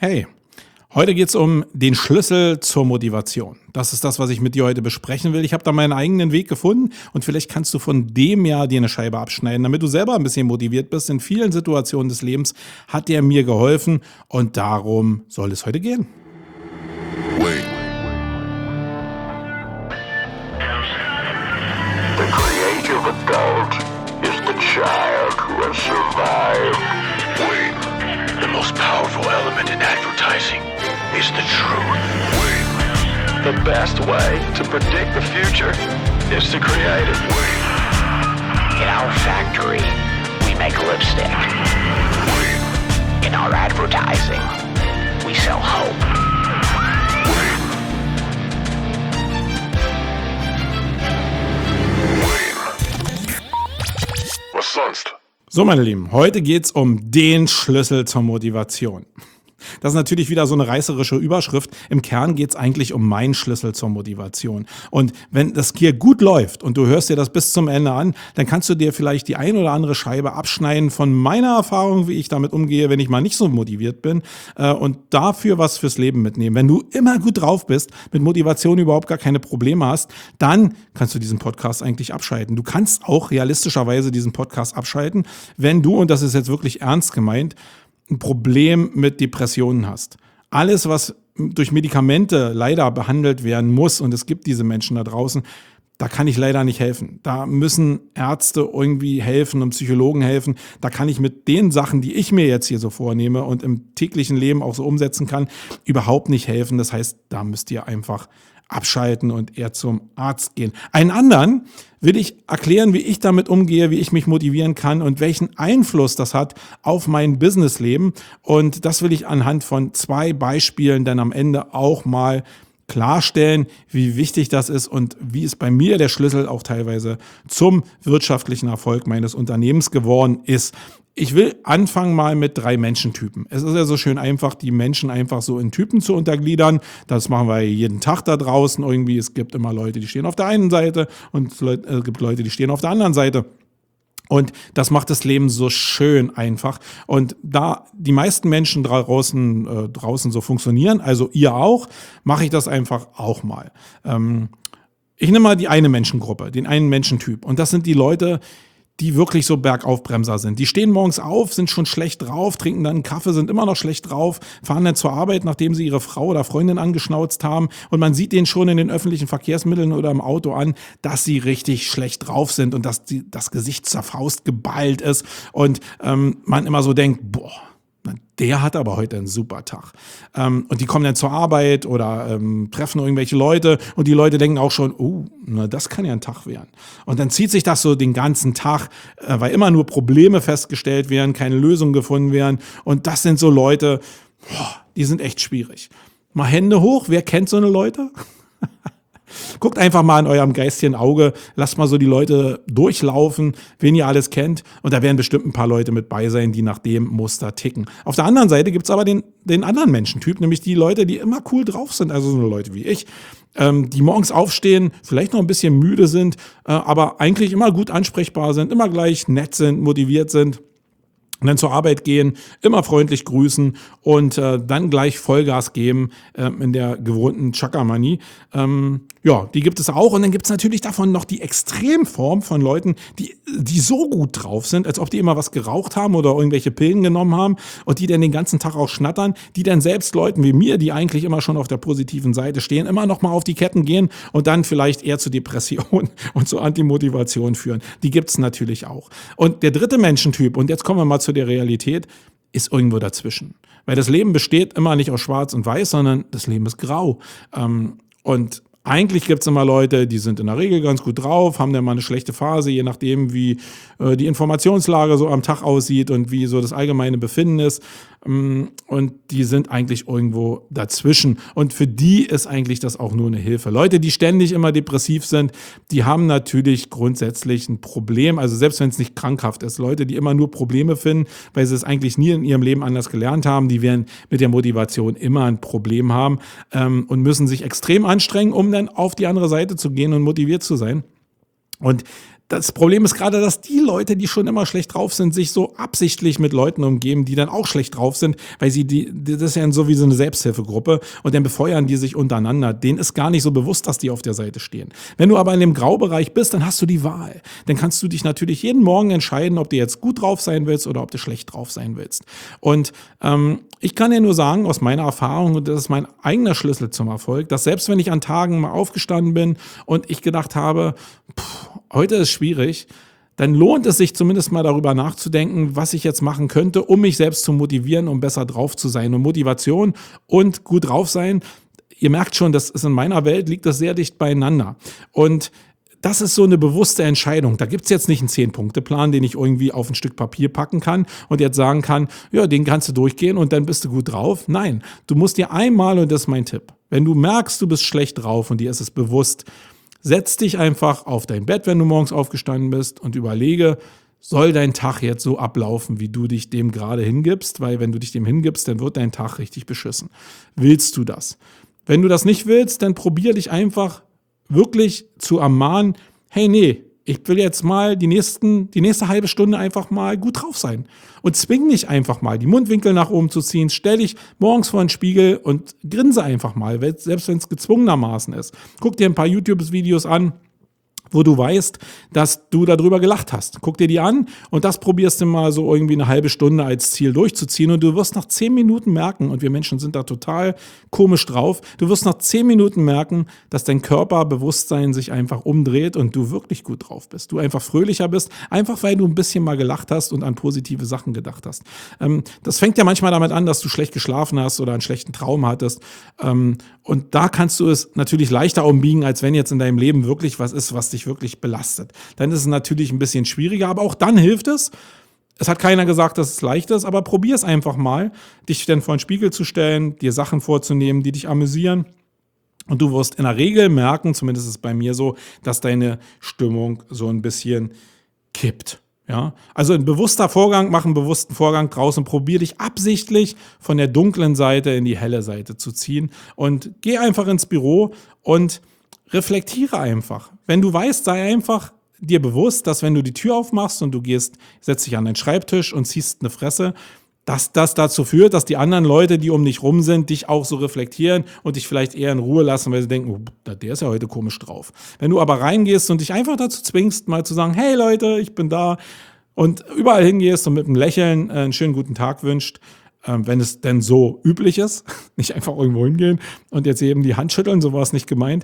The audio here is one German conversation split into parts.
Hey, heute geht es um den Schlüssel zur Motivation. Das ist das, was ich mit dir heute besprechen will. Ich habe da meinen eigenen Weg gefunden und vielleicht kannst du von dem ja dir eine Scheibe abschneiden, damit du selber ein bisschen motiviert bist. In vielen Situationen des Lebens hat der mir geholfen und darum soll es heute gehen. Wait. The creative adult is the child who has survived. Wait. The most powerful element in advertising is the truth. Wait. The best way to predict the future is to create it. Wait. In our factory, we make lipstick. Wait. In our advertising, we sell hope. Was sonst? So, meine Lieben, heute geht es um den Schlüssel zur Motivation. Das ist natürlich wieder so eine reißerische Überschrift. Im Kern geht es eigentlich um meinen Schlüssel zur Motivation. Und wenn das hier gut läuft und du hörst dir das bis zum Ende an, dann kannst du dir vielleicht die ein oder andere Scheibe abschneiden von meiner Erfahrung, wie ich damit umgehe, wenn ich mal nicht so motiviert bin und dafür was fürs Leben mitnehmen. Wenn du immer gut drauf bist, mit Motivation überhaupt gar keine Probleme hast, dann kannst du diesen Podcast eigentlich abschalten. Du kannst auch realistischerweise diesen Podcast abschalten, wenn du, und das ist jetzt wirklich ernst gemeint, ein Problem mit Depressionen hast. Alles, was durch Medikamente leider behandelt werden muss, und es gibt diese Menschen da draußen, da kann ich leider nicht helfen. Da müssen Ärzte irgendwie helfen und Psychologen helfen. Da kann ich mit den Sachen, die ich mir jetzt hier so vornehme und im täglichen Leben auch so umsetzen kann, überhaupt nicht helfen. Das heißt, da müsst ihr einfach abschalten und eher zum Arzt gehen. Einen anderen will ich erklären, wie ich damit umgehe, wie ich mich motivieren kann und welchen Einfluss das hat auf mein Businessleben. Und das will ich anhand von 2 Beispielen dann am Ende auch mal klarstellen, wie wichtig das ist und wie es bei mir der Schlüssel auch teilweise zum wirtschaftlichen Erfolg meines Unternehmens geworden ist. Ich will anfangen mal mit 3 Menschentypen. Es ist ja so schön einfach, die Menschen einfach so in Typen zu untergliedern. Das machen wir jeden Tag da draußen irgendwie. Es gibt immer Leute, die stehen auf der einen Seite und es gibt Leute, die stehen auf der anderen Seite. Und das macht das Leben so schön einfach. Und da die meisten Menschen draußen so funktionieren, also ihr auch, mache ich das einfach auch mal. Ich nehme mal die eine Menschengruppe, den einen Menschentyp. Und das sind die Leute, die wirklich so Bergaufbremser sind. Die stehen morgens auf, sind schon schlecht drauf, trinken dann einen Kaffee, sind immer noch schlecht drauf, fahren dann zur Arbeit, nachdem sie ihre Frau oder Freundin angeschnauzt haben. Und man sieht denen schon in den öffentlichen Verkehrsmitteln oder im Auto an, dass sie richtig schlecht drauf sind und dass das Gesicht zur Faust geballt ist. Und man immer so denkt, boah, der hat aber heute einen super Tag. Und die kommen dann zur Arbeit oder treffen irgendwelche Leute und die Leute denken auch schon, das kann ja ein Tag werden. Und dann zieht sich das so den ganzen Tag, weil immer nur Probleme festgestellt werden, keine Lösungen gefunden werden. Und das sind so Leute, die sind echt schwierig. Mal Hände hoch, wer kennt so eine Leute? Guckt einfach mal in eurem geistigen Auge, lasst mal so die Leute durchlaufen, wen ihr alles kennt. Und da werden bestimmt ein paar Leute mit bei sein, die nach dem Muster ticken. Auf der anderen Seite gibt's aber den anderen Menschentyp, nämlich die Leute, die immer cool drauf sind, also so Leute wie ich, die morgens aufstehen, vielleicht noch ein bisschen müde sind, aber eigentlich immer gut ansprechbar sind, immer gleich nett sind, motiviert sind. Und dann zur Arbeit gehen, immer freundlich grüßen und dann gleich Vollgas geben in der gewohnten Chakamanie. Die gibt es auch. Und dann gibt es natürlich davon noch die Extremform von Leuten, die so gut drauf sind, als ob die immer was geraucht haben oder irgendwelche Pillen genommen haben und die dann den ganzen Tag auch schnattern, die dann selbst Leuten wie mir, die eigentlich immer schon auf der positiven Seite stehen, immer noch mal auf die Ketten gehen und dann vielleicht eher zu Depression und zu Antimotivation führen. Die gibt es natürlich auch. Und der dritte Menschentyp, und jetzt kommen wir mal zu der Realität, ist irgendwo dazwischen. Weil das Leben besteht immer nicht aus schwarz und weiß, sondern das Leben ist grau. Und eigentlich gibt es immer Leute, die sind in der Regel ganz gut drauf, haben dann mal eine schlechte Phase, je nachdem, wie die Informationslage so am Tag aussieht und wie so das allgemeine Befinden ist. Und die sind eigentlich irgendwo dazwischen. Und für die ist eigentlich das auch nur eine Hilfe. Leute, die ständig immer depressiv sind, die haben natürlich grundsätzlich ein Problem. Also selbst wenn es nicht krankhaft ist. Leute, die immer nur Probleme finden, weil sie es eigentlich nie in ihrem Leben anders gelernt haben, die werden mit der Motivation immer ein Problem haben und müssen sich extrem anstrengen, um dann auf die andere Seite zu gehen und motiviert zu sein. Und das Problem ist gerade, dass die Leute, die schon immer schlecht drauf sind, sich so absichtlich mit Leuten umgeben, die dann auch schlecht drauf sind, weil das ist ja so wie so eine Selbsthilfegruppe und dann befeuern die sich untereinander. Denen ist gar nicht so bewusst, dass die auf der Seite stehen. Wenn du aber in dem Graubereich bist, dann hast du die Wahl. Dann kannst du dich natürlich jeden Morgen entscheiden, ob du jetzt gut drauf sein willst oder ob du schlecht drauf sein willst. Und ich kann dir nur sagen, aus meiner Erfahrung, und das ist mein eigener Schlüssel zum Erfolg, dass selbst wenn ich an Tagen mal aufgestanden bin und ich gedacht habe, heute ist schwierig, dann lohnt es sich zumindest mal darüber nachzudenken, was ich jetzt machen könnte, um mich selbst zu motivieren, um besser drauf zu sein. Und Motivation und gut drauf sein, ihr merkt schon, das ist in meiner Welt, liegt das sehr dicht beieinander. Und das ist so eine bewusste Entscheidung. Da gibt's jetzt nicht einen 10-Punkte-Plan, den ich irgendwie auf ein Stück Papier packen kann und jetzt sagen kann, ja, den kannst du durchgehen und dann bist du gut drauf. Nein, du musst dir einmal, und das ist mein Tipp, wenn du merkst, du bist schlecht drauf und dir ist es bewusst, setz dich einfach auf dein Bett, wenn du morgens aufgestanden bist und überlege, soll dein Tag jetzt so ablaufen, wie du dich dem gerade hingibst? Weil wenn du dich dem hingibst, dann wird dein Tag richtig beschissen. Willst du das? Wenn du das nicht willst, dann probier dich einfach wirklich zu ermahnen, hey, nee, ich will jetzt mal die nächste halbe Stunde einfach mal gut drauf sein. Und zwing dich einfach mal, die Mundwinkel nach oben zu ziehen. Stell dich morgens vor den Spiegel und grinse einfach mal, selbst wenn es gezwungenermaßen ist. Guck dir ein paar YouTube-Videos an, wo du weißt, dass du darüber gelacht hast. Guck dir die an und das probierst du mal so irgendwie eine halbe Stunde als Ziel durchzuziehen und du wirst nach 10 Minuten merken, und wir Menschen sind da total komisch drauf, du wirst nach 10 Minuten merken, dass dein Körperbewusstsein sich einfach umdreht und du wirklich gut drauf bist. Du einfach fröhlicher bist, einfach weil du ein bisschen mal gelacht hast und an positive Sachen gedacht hast. Das fängt ja manchmal damit an, dass du schlecht geschlafen hast oder einen schlechten Traum hattest. Und da kannst du es natürlich leichter umbiegen, als wenn jetzt in deinem Leben wirklich was ist, was dich wirklich belastet. Dann ist es natürlich ein bisschen schwieriger, aber auch dann hilft es. Es hat keiner gesagt, dass es leicht ist, aber probier es einfach mal, dich dann vor den Spiegel zu stellen, dir Sachen vorzunehmen, die dich amüsieren. Und du wirst in der Regel merken, zumindest ist es bei mir so, dass deine Stimmung so ein bisschen kippt. Ja, also ein bewusster Vorgang, mach einen bewussten Vorgang draußen, probier dich absichtlich von der dunklen Seite in die helle Seite zu ziehen und geh einfach ins Büro und reflektiere einfach. Wenn du weißt, sei einfach dir bewusst, dass wenn du die Tür aufmachst und du setzt dich an deinen Schreibtisch und ziehst eine Fresse, dass das dazu führt, dass die anderen Leute, die um dich rum sind, dich auch so reflektieren und dich vielleicht eher in Ruhe lassen, weil sie denken, oh, der ist ja heute komisch drauf. Wenn du aber reingehst und dich einfach dazu zwingst, mal zu sagen, hey Leute, ich bin da, und überall hingehst und mit einem Lächeln einen schönen guten Tag wünscht, wenn es denn so üblich ist, nicht einfach irgendwo hingehen und jetzt eben die Hand schütteln, so war es nicht gemeint.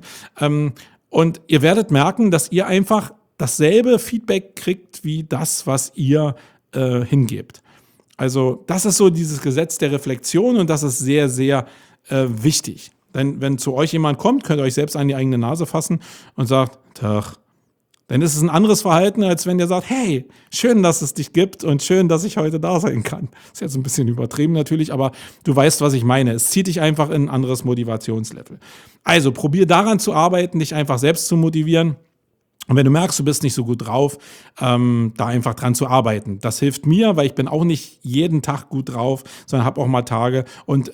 Und ihr werdet merken, dass ihr einfach dasselbe Feedback kriegt wie das, was ihr hingebt. Also das ist so dieses Gesetz der Reflexion und das ist sehr, sehr wichtig. Denn wenn zu euch jemand kommt, könnt ihr euch selbst an die eigene Nase fassen und sagt, Tag. Dann ist es ein anderes Verhalten, als wenn der sagt, hey, schön, dass es dich gibt und schön, dass ich heute da sein kann. Ist jetzt ein bisschen übertrieben natürlich, aber du weißt, was ich meine. Es zieht dich einfach in ein anderes Motivationslevel. Also probier daran zu arbeiten, dich einfach selbst zu motivieren. Und wenn du merkst, du bist nicht so gut drauf, da einfach dran zu arbeiten. Das hilft mir, weil ich bin auch nicht jeden Tag gut drauf, sondern habe auch mal Tage. Und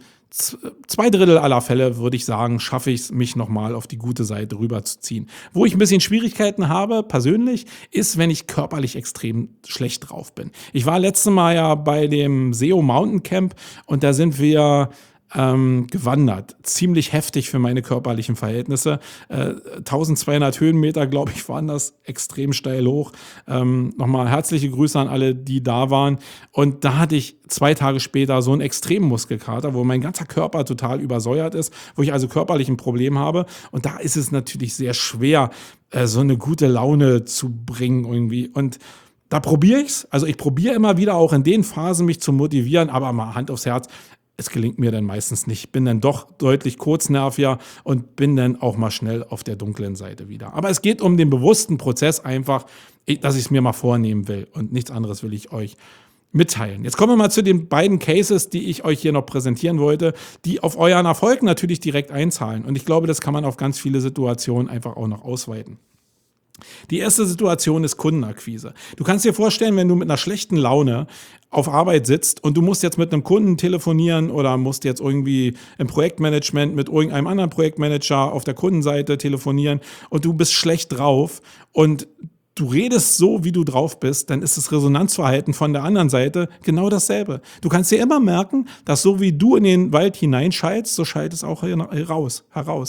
2/3 aller Fälle, würde ich sagen, schaffe ich es, mich nochmal auf die gute Seite rüberzuziehen. Wo ich ein bisschen Schwierigkeiten habe, persönlich, ist, wenn ich körperlich extrem schlecht drauf bin. Ich war letztes Mal ja bei dem SEO Mountain Camp und da sind wir gewandert. Ziemlich heftig für meine körperlichen Verhältnisse. 1200 Höhenmeter, glaube ich, waren das, extrem steil hoch. Nochmal herzliche Grüße an alle, die da waren. Und da hatte ich 2 Tage später so einen extremen Muskelkater, wo mein ganzer Körper total übersäuert ist, wo ich also körperlich ein Problem habe. Und da ist es natürlich sehr schwer, so eine gute Laune zu bringen irgendwie. Und da probiere ich's. Also ich probiere immer wieder auch in den Phasen mich zu motivieren, aber mal Hand aufs Herz, es gelingt mir dann meistens nicht. Ich bin dann doch deutlich kurznerviger und bin dann auch mal schnell auf der dunklen Seite wieder. Aber es geht um den bewussten Prozess einfach, dass ich es mir mal vornehmen will. Und nichts anderes will ich euch mitteilen. Jetzt kommen wir mal zu den beiden Cases, die ich euch hier noch präsentieren wollte, die auf euren Erfolg natürlich direkt einzahlen. Und ich glaube, das kann man auf ganz viele Situationen einfach auch noch ausweiten. Die erste Situation ist Kundenakquise. Du kannst dir vorstellen, wenn du mit einer schlechten Laune auf Arbeit sitzt und du musst jetzt mit einem Kunden telefonieren oder musst jetzt irgendwie im Projektmanagement mit irgendeinem anderen Projektmanager auf der Kundenseite telefonieren und du bist schlecht drauf und du redest so, wie du drauf bist, dann ist das Resonanzverhalten von der anderen Seite genau dasselbe. Du kannst dir immer merken, dass so wie du in den Wald hineinschallst, so schallt es auch heraus.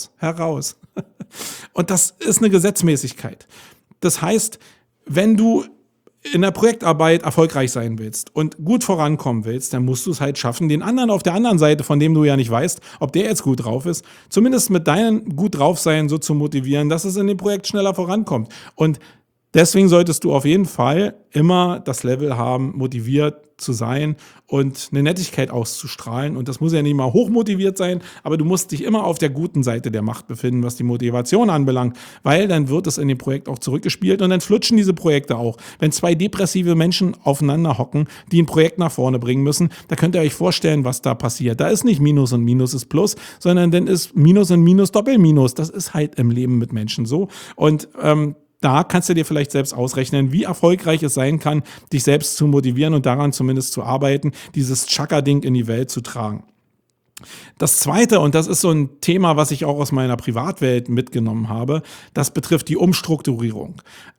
Und das ist eine Gesetzmäßigkeit. Das heißt, wenn du in der Projektarbeit erfolgreich sein willst und gut vorankommen willst, dann musst du es halt schaffen, den anderen auf der anderen Seite, von dem du ja nicht weißt, ob der jetzt gut drauf ist, zumindest mit deinem gut drauf sein so zu motivieren, dass es in dem Projekt schneller vorankommt. Und deswegen solltest du auf jeden Fall immer das Level haben, motiviert zu sein und eine Nettigkeit auszustrahlen. Und das muss ja nicht mal hochmotiviert sein, aber du musst dich immer auf der guten Seite der Macht befinden, was die Motivation anbelangt, weil dann wird es in dem Projekt auch zurückgespielt und dann flutschen diese Projekte auch. Wenn zwei depressive Menschen aufeinander hocken, die ein Projekt nach vorne bringen müssen, da könnt ihr euch vorstellen, was da passiert. Da ist nicht Minus und Minus ist Plus, sondern dann ist Minus und Minus Doppelminus. Das ist halt im Leben mit Menschen so. Und da kannst du dir vielleicht selbst ausrechnen, wie erfolgreich es sein kann, dich selbst zu motivieren und daran zumindest zu arbeiten, dieses Chakra-Ding in die Welt zu tragen. Das Zweite, und das ist so ein Thema, was ich auch aus meiner Privatwelt mitgenommen habe, das betrifft die Umstrukturierung.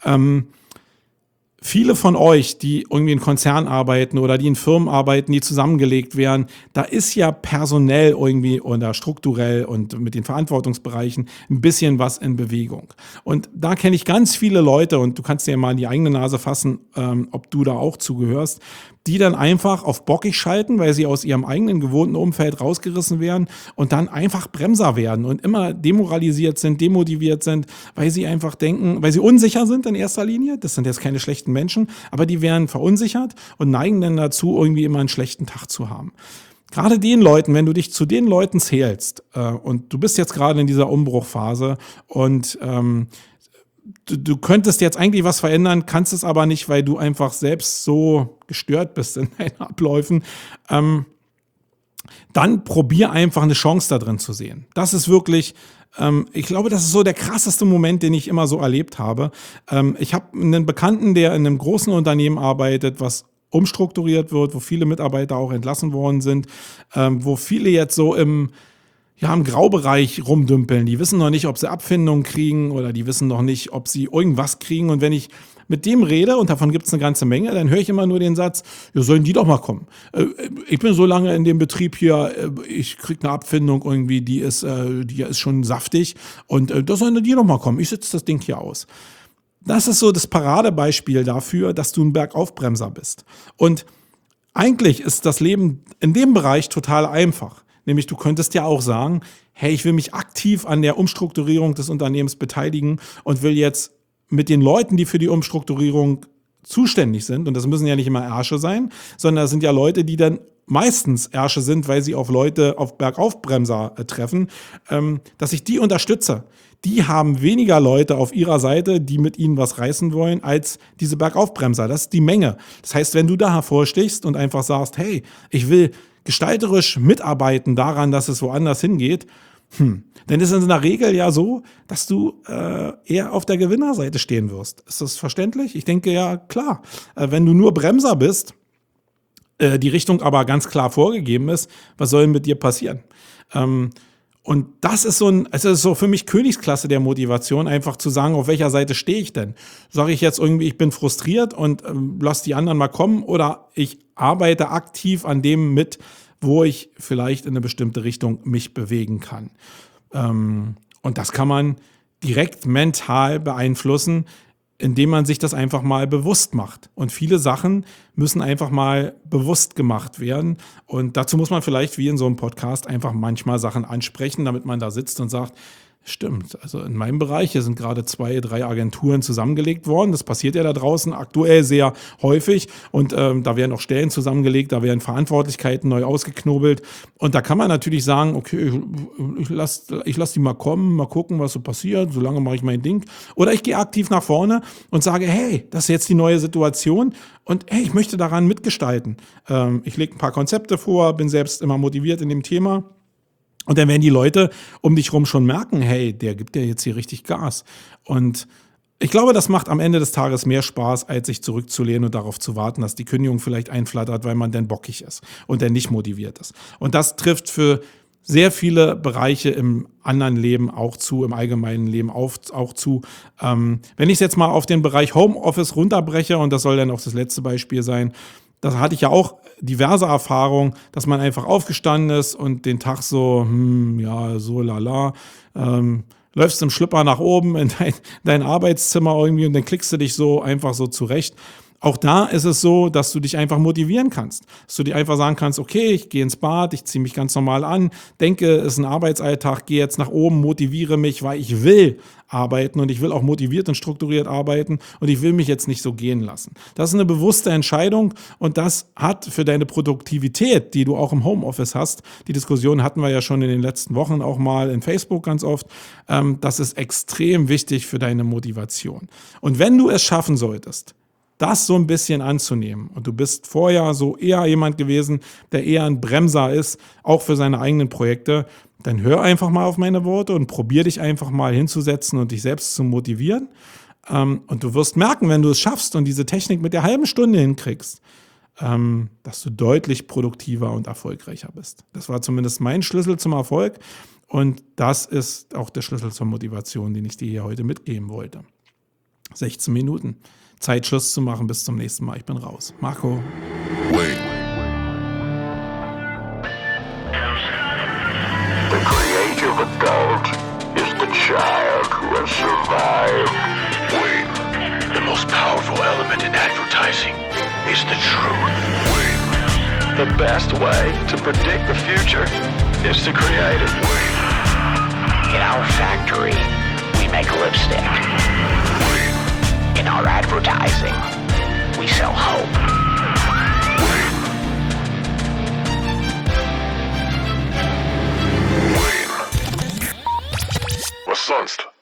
Viele von euch, die irgendwie in Konzernen arbeiten oder die in Firmen arbeiten, die zusammengelegt werden, da ist ja personell irgendwie oder strukturell und mit den Verantwortungsbereichen ein bisschen was in Bewegung. Und da kenne ich ganz viele Leute, und du kannst dir mal in die eigene Nase fassen, ob du da auch zugehörst, die dann einfach auf bockig schalten, weil sie aus ihrem eigenen gewohnten Umfeld rausgerissen werden und dann einfach Bremser werden und immer demoralisiert sind, demotiviert sind, weil sie einfach denken, weil sie unsicher sind in erster Linie. Das sind jetzt keine schlechten Menschen, aber die werden verunsichert und neigen dann dazu, irgendwie immer einen schlechten Tag zu haben. Gerade den Leuten, wenn du dich zu den Leuten zählst und du bist jetzt gerade in dieser Umbruchphase und du könntest jetzt eigentlich was verändern, kannst es aber nicht, weil du einfach selbst so gestört bist in deinen Abläufen, dann probier einfach eine Chance da drin zu sehen. Das ist wirklich, ich glaube, das ist so der krasseste Moment, den ich immer so erlebt habe. Ich habe einen Bekannten, der in einem großen Unternehmen arbeitet, was umstrukturiert wird, wo viele Mitarbeiter auch entlassen worden sind, wo viele jetzt so im Graubereich rumdümpeln. Die wissen noch nicht, ob sie Abfindungen kriegen oder die wissen noch nicht, ob sie irgendwas kriegen. Und wenn ich mit dem rede, und davon gibt es eine ganze Menge, dann höre ich immer nur den Satz, ja, sollen die doch mal kommen. Ich bin so lange in dem Betrieb hier, ich kriege eine Abfindung irgendwie, die ist schon saftig und da sollen die doch mal kommen. Ich sitze das Ding hier aus. Das ist so das Paradebeispiel dafür, dass du ein Bergaufbremser bist. Und eigentlich ist das Leben in dem Bereich total einfach. Nämlich du könntest ja auch sagen, hey, ich will mich aktiv an der Umstrukturierung des Unternehmens beteiligen und will jetzt mit den Leuten, die für die Umstrukturierung zuständig sind, und das müssen ja nicht immer Ärsche sein, sondern das sind ja Leute, die dann meistens Ärsche sind, weil sie auf Leute, auf Bergaufbremser treffen, dass ich die unterstütze. Die haben weniger Leute auf ihrer Seite, die mit ihnen was reißen wollen, als diese Bergaufbremser. Das ist die Menge. Das heißt, wenn du da hervorstichst und einfach sagst, hey, ich will gestalterisch mitarbeiten daran, dass es woanders hingeht, dann ist es in der Regel ja so, dass du eher auf der Gewinnerseite stehen wirst. Ist das verständlich? Ich denke ja, klar. Wenn du nur Bremser bist, die Richtung aber ganz klar vorgegeben ist, was soll denn mit dir passieren? Und das ist es ist so für mich Königsklasse der Motivation, einfach zu sagen, auf welcher Seite stehe ich denn? Sage ich jetzt irgendwie, ich bin frustriert und lass die anderen mal kommen, oder ich arbeite aktiv an dem mit, wo ich vielleicht in eine bestimmte Richtung mich bewegen kann. Und das kann man direkt mental beeinflussen, indem man sich das einfach mal bewusst macht. Und viele Sachen müssen einfach mal bewusst gemacht werden. Und dazu muss man vielleicht wie in so einem Podcast einfach manchmal Sachen ansprechen, damit man da sitzt und sagt, stimmt, also in meinem Bereich, hier sind gerade 2, 3 Agenturen zusammengelegt worden. Das passiert ja da draußen aktuell sehr häufig. Und da werden auch Stellen zusammengelegt, da werden Verantwortlichkeiten neu ausgeknobelt. Und da kann man natürlich sagen, okay, ich lass die mal kommen, mal gucken, was so passiert. Solange mache ich mein Ding. Oder ich gehe aktiv nach vorne und sage, hey, das ist jetzt die neue Situation. Und hey, ich möchte daran mitgestalten. Ich lege ein paar Konzepte vor, bin selbst immer motiviert in dem Thema. Und dann werden die Leute um dich rum schon merken, hey, der gibt ja jetzt hier richtig Gas. Und ich glaube, das macht am Ende des Tages mehr Spaß, als sich zurückzulehnen und darauf zu warten, dass die Kündigung vielleicht einflattert, weil man dann bockig ist und dann nicht motiviert ist. Und das trifft für sehr viele Bereiche im anderen Leben auch zu, im allgemeinen Leben auch zu. Wenn ich es jetzt mal auf den Bereich Homeoffice runterbreche, und das soll dann auch das letzte Beispiel sein, da hatte ich ja auch diverse Erfahrungen, dass man einfach aufgestanden ist und den Tag so, so lala, läufst im Schlüpper nach oben in dein Arbeitszimmer irgendwie und dann klickst du dich so einfach so zurecht. Auch da ist es so, dass du dich einfach motivieren kannst. Dass du dir einfach sagen kannst, okay, ich gehe ins Bad, ich ziehe mich ganz normal an, denke, es ist ein Arbeitsalltag, gehe jetzt nach oben, motiviere mich, weil ich will arbeiten und ich will auch motiviert und strukturiert arbeiten und ich will mich jetzt nicht so gehen lassen. Das ist eine bewusste Entscheidung und das hat für deine Produktivität, die du auch im Homeoffice hast, die Diskussion hatten wir ja schon in den letzten Wochen auch mal in Facebook ganz oft, das ist extrem wichtig für deine Motivation. Und wenn du es schaffen solltest, das so ein bisschen anzunehmen. Und du bist vorher so eher jemand gewesen, der eher ein Bremser ist, auch für seine eigenen Projekte, dann hör einfach mal auf meine Worte und probier dich einfach mal hinzusetzen und dich selbst zu motivieren. Und du wirst merken, wenn du es schaffst und diese Technik mit der halben Stunde hinkriegst, dass du deutlich produktiver und erfolgreicher bist. Das war zumindest mein Schlüssel zum Erfolg und das ist auch der Schlüssel zur Motivation, den ich dir hier heute mitgeben wollte. 16 Minuten. Zeit, Schluss zu machen. Bis zum nächsten Mal. Ich bin raus. Marco. Wait. The creative adult is the child who has survived. Wait. The most powerful element in advertising is the truth. Wait. The best way to predict the future is to create it. Wait. In our factory, we make lipstick. In our advertising, we sell hope. Was sonst?